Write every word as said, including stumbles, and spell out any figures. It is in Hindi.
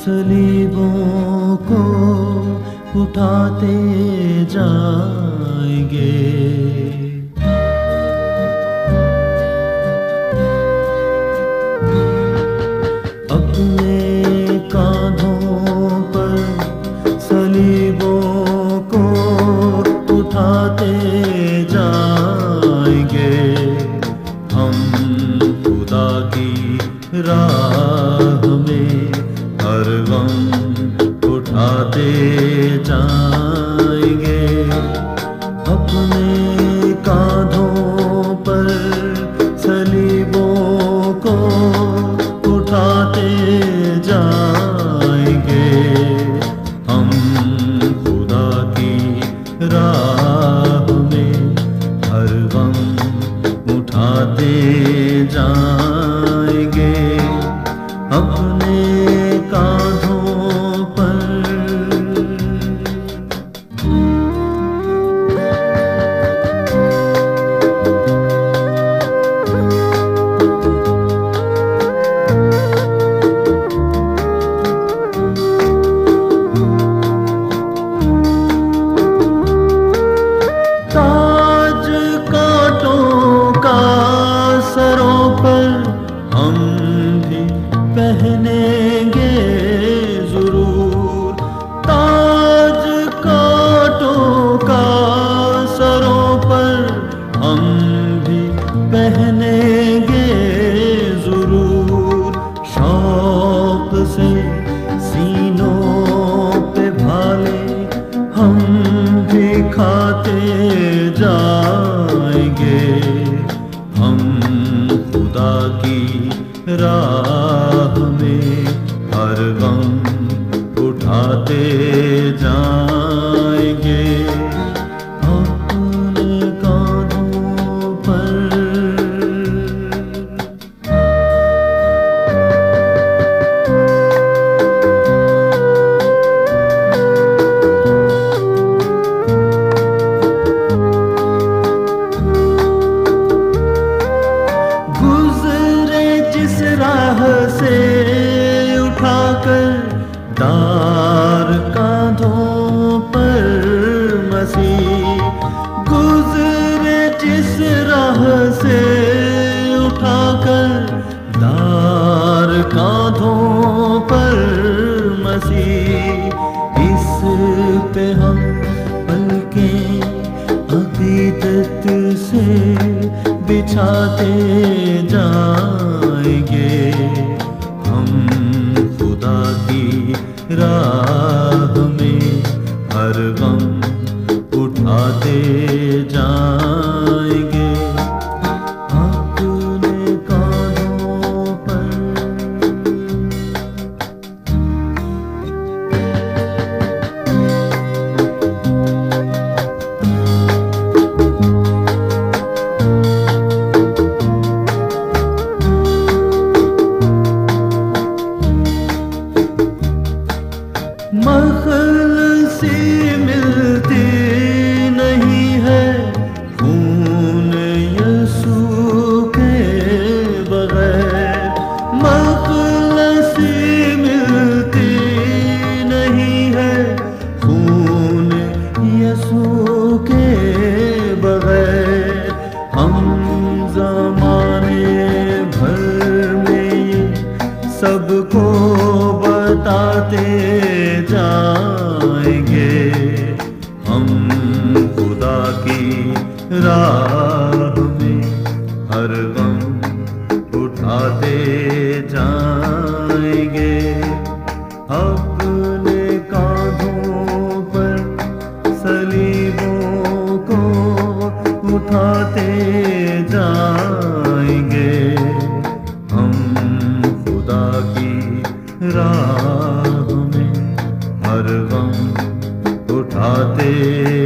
सलीबों को उठाते जाएंगे। अपने कांधों पर सलीबों को उठाते जाएंगे। हम खुदा की राह में हर गम उठाते जाएंगे। अपने कांधों पर सलीबों को उठाते जाएंगे। हम खुदा की राह में हर गम उठाते जाएंगे। अपने कांधों पर ताज कांटों का सरों पर हम भी पहनेंगे जरूर। ताज कांटों का सरों पर हम भी पहनेंगे जरूर। शौक से सीनों पे भाले हम भी खाते जाएंगे। हम खुदा की राह में हर गम उठाते जाएंगे। अपने कांधों पर राह से उठाकर दार कांधों पर मसीह गुजरे। जिस राह से उठाकर दार कांधों पर मसीह, इस पे हम पलकें अकीदत से बिछाते जाएंगे। हम खुदा की राह में हर गम उठाते जाएंगे। अपने कांधों पर मखलसी मिलती नहीं है खून यसू के बगैर। मखलसी मिलती नहीं है खून यसू के बगैर। हम ज़माने भर में ये सबको बताते जाएंगे। हम खुदा की राह में हर गम उठाते जाएंगे। अपने कांधों पर सलीबों को उठाते जाएंगे। हम खुदा की राह में हर गम उठाते